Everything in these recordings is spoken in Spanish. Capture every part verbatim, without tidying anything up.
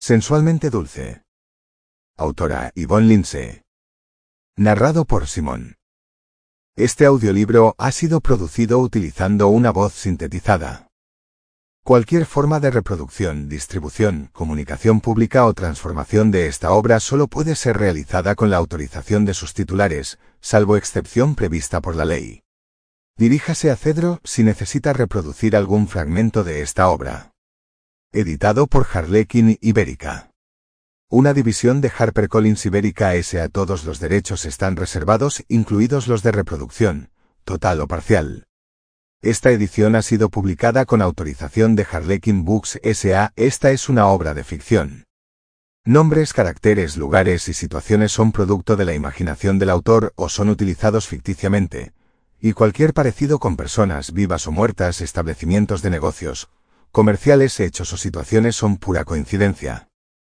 Sensualmente dulce. Autora Yvonne Lindsay. Narrado por Simón. Este audiolibro ha sido producido utilizando una voz sintetizada. Cualquier forma de reproducción, distribución, comunicación pública o transformación de esta obra solo puede ser realizada con la autorización de sus titulares, salvo excepción prevista por la ley. Diríjase a Cedro si necesita reproducir algún fragmento de esta obra. Editado por Harlequin Ibérica. Una división de HarperCollins Ibérica S A. Todos los derechos están reservados, incluidos los de reproducción, total o parcial. Esta edición ha sido publicada con autorización de Harlequin Books S A Esta es una obra de ficción. Nombres, caracteres, lugares y situaciones son producto de la imaginación del autor o son utilizados ficticiamente, y cualquier parecido con personas vivas o muertas, establecimientos de negocios, comerciales, hechos o situaciones son pura coincidencia.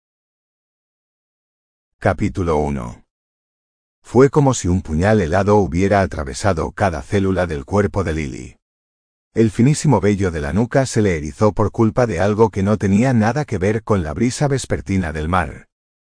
Capítulo uno. Fue como si un puñal helado hubiera atravesado cada célula del cuerpo de Lily. El finísimo vello de la nuca se le erizó por culpa de algo que no tenía nada que ver con la brisa vespertina del mar.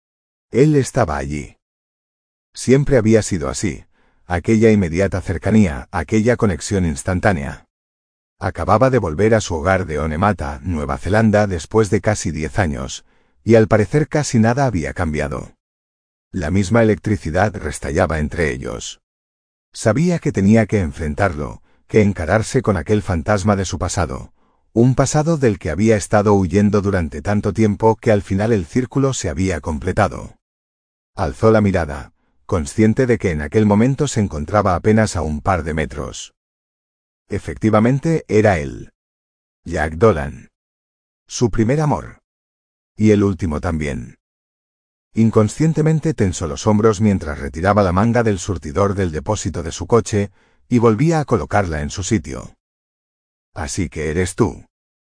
Él estaba allí. Siempre había sido así, aquella inmediata cercanía, aquella conexión instantánea. Acababa de volver a su hogar de Onemata, Nueva Zelanda, después de casi diez años, y al parecer casi nada había cambiado. La misma electricidad restallaba entre ellos. Sabía que tenía que enfrentarlo, que encararse con aquel fantasma de su pasado, un pasado del que había estado huyendo durante tanto tiempo que al final el círculo se había completado. Alzó la mirada, consciente de que en aquel momento se encontraba apenas a un par de metros. Efectivamente, era él. Jack Dolan. Su primer amor. Y el último también. Inconscientemente tensó los hombros mientras retiraba la manga del surtidor del depósito de su coche y volvía a colocarla en su sitio. Así que eres tú.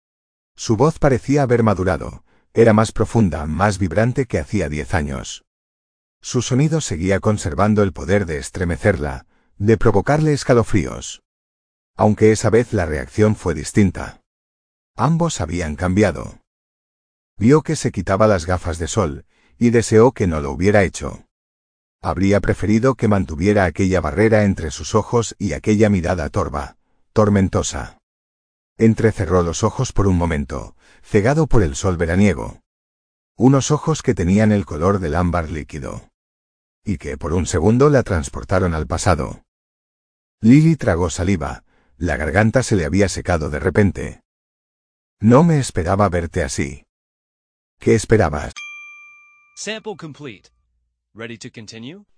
Su voz parecía haber madurado, era más profunda, más vibrante que hacía diez años. Su sonido seguía conservando el poder de estremecerla, de provocarle escalofríos. Aunque esa vez la reacción fue distinta. Ambos habían cambiado. Vio que se quitaba las gafas de sol, y deseó que no lo hubiera hecho. Habría preferido que mantuviera aquella barrera entre sus ojos y aquella mirada torva, tormentosa. Entrecerró los ojos por un momento, cegado por el sol veraniego. Unos ojos que tenían el color del ámbar líquido. Y que por un segundo la transportaron al pasado. Lily tragó saliva, la garganta se le había secado de repente. No me esperaba verte así. ¿Qué esperabas? Sample complete. Ready to continue?